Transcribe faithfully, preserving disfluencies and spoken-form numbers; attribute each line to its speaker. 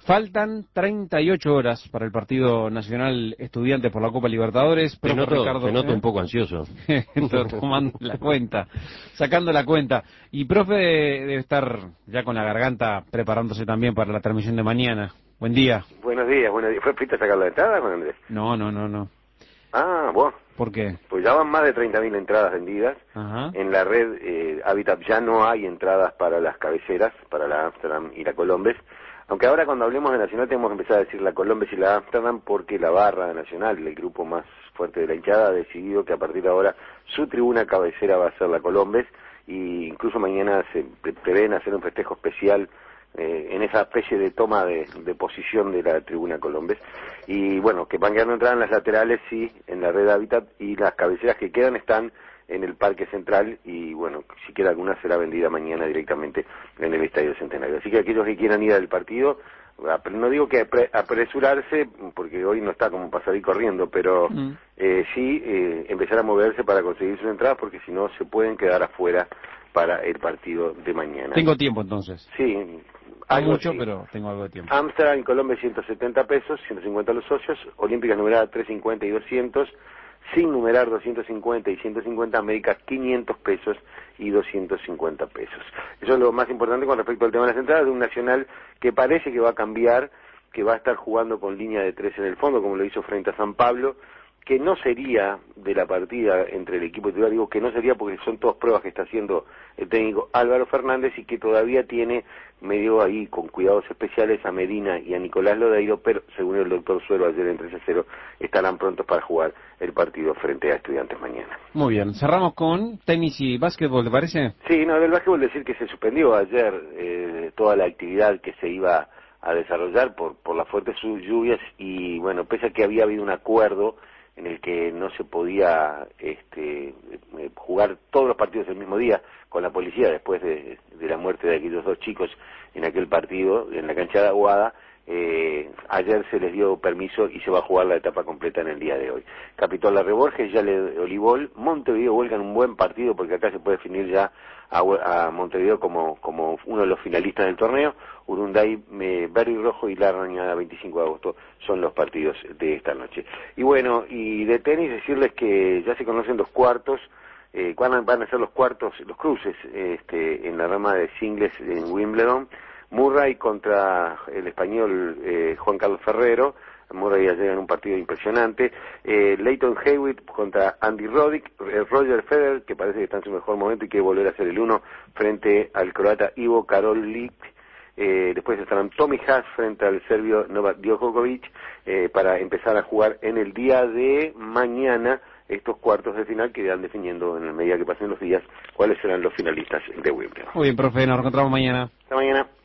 Speaker 1: Faltan treinta y ocho horas para el partido nacional Estudiantes por la Copa Libertadores.
Speaker 2: Te noto,
Speaker 1: Ricardo,
Speaker 2: te noto
Speaker 1: ¿eh?
Speaker 2: un poco ansioso.
Speaker 1: Tomando la cuenta, sacando la cuenta. Y profe debe estar ya con la garganta preparándose también para la transmisión de mañana. Buen día.
Speaker 3: Buenos días, buenos días. ¿Fue Pita a sacar la entrada, Juan Andrés?
Speaker 1: No, no, no, no.
Speaker 3: Ah, bueno.
Speaker 1: ¿Por qué?
Speaker 3: Pues ya van más de treinta mil entradas vendidas.
Speaker 1: Ajá.
Speaker 3: En la red eh, Habitat ya no hay entradas para las cabeceras, para la Amsterdam y la Colombes. Aunque ahora cuando hablemos de Nacional tenemos que empezar a decir la Colombes y la Amsterdam porque la barra Nacional, el grupo más fuerte de la hinchada, ha decidido que a partir de ahora su tribuna cabecera va a ser la Colombes y incluso mañana se pre prevén hacer un festejo especial eh, en esa especie de toma de, de posición de la tribuna Colombes. Y bueno, que van quedando entradas en las laterales, sí, en la red Habitat, y las cabeceras que quedan están en el Parque Central y bueno, si queda alguna será vendida mañana directamente en el Estadio Centenario. Así que aquellos que quieran ir al partido, no digo que apresurarse, porque hoy no está como para salir corriendo, pero mm. eh, sí eh, empezar a moverse para conseguir sus entradas, porque si no se pueden quedar afuera para el partido de mañana.
Speaker 1: Tengo tiempo entonces.
Speaker 3: Sí.
Speaker 1: No mucho, sí, pero tengo algo de tiempo.
Speaker 3: Amsterdam y Colombia ciento setenta pesos, ciento cincuenta los socios, Olímpicas numerada trescientos cincuenta y doscientos, sin numerar doscientos cincuenta y ciento cincuenta, América quinientos pesos y doscientos cincuenta pesos. Eso es lo más importante con respecto al tema de las entradas de un Nacional que parece que va a cambiar, que va a estar jugando con línea de tres en el fondo, como lo hizo frente a San Pablo, que no sería de la partida entre el equipo titular, digo que no sería porque son todas pruebas que está haciendo el técnico Álvaro Fernández y que todavía tiene medio ahí con cuidados especiales a Medina y a Nicolás Lodeiro, pero según el doctor Suero ayer en tres a cero estarán prontos para jugar el partido frente a Estudiantes mañana.
Speaker 1: Muy bien, cerramos con tenis y básquetbol, ¿te parece?
Speaker 3: Sí, no, del básquetbol decir que se suspendió ayer eh, toda la actividad que se iba a desarrollar por, por las fuertes lluvias y bueno, pese a que había habido un acuerdo en el que no se podía este, jugar todos los partidos el mismo día con la policía después de, de la muerte de aquellos dos chicos en aquel partido, en la cancha de Aguada, eh, ayer se les dio permiso y se va a jugar la etapa completa en el día de hoy. Capitol Larre Borges, Yale Olivol, Montevideo vuelcan un buen partido porque acá se puede definir ya a, a Montevideo como, como uno de los finalistas del torneo. Urunday, eh, Verde y Rojo y Larrañada veinticinco de agosto son los partidos de esta noche. Y bueno, y de tenis decirles que ya se conocen los cuartos, eh, van, van a ser los cuartos, los cruces este, en la rama de singles en Wimbledon. Murray contra el español eh, Juan Carlos Ferrero. Murray ya llega en un partido impresionante. Eh, Leighton Hewitt contra Andy Roddick. Eh, Roger Federer, que parece que está en su mejor momento y quiere volver a ser el uno frente al croata Ivo Karlovic. Eh, después estarán Tommy Haas frente al serbio Novak Djokovic eh, para empezar a jugar en el día de mañana estos cuartos de final que irán definiendo en la medida que pasen los días cuáles serán los finalistas de Wimbledon.
Speaker 1: Muy bien, profe, nos encontramos mañana.
Speaker 3: Hasta mañana.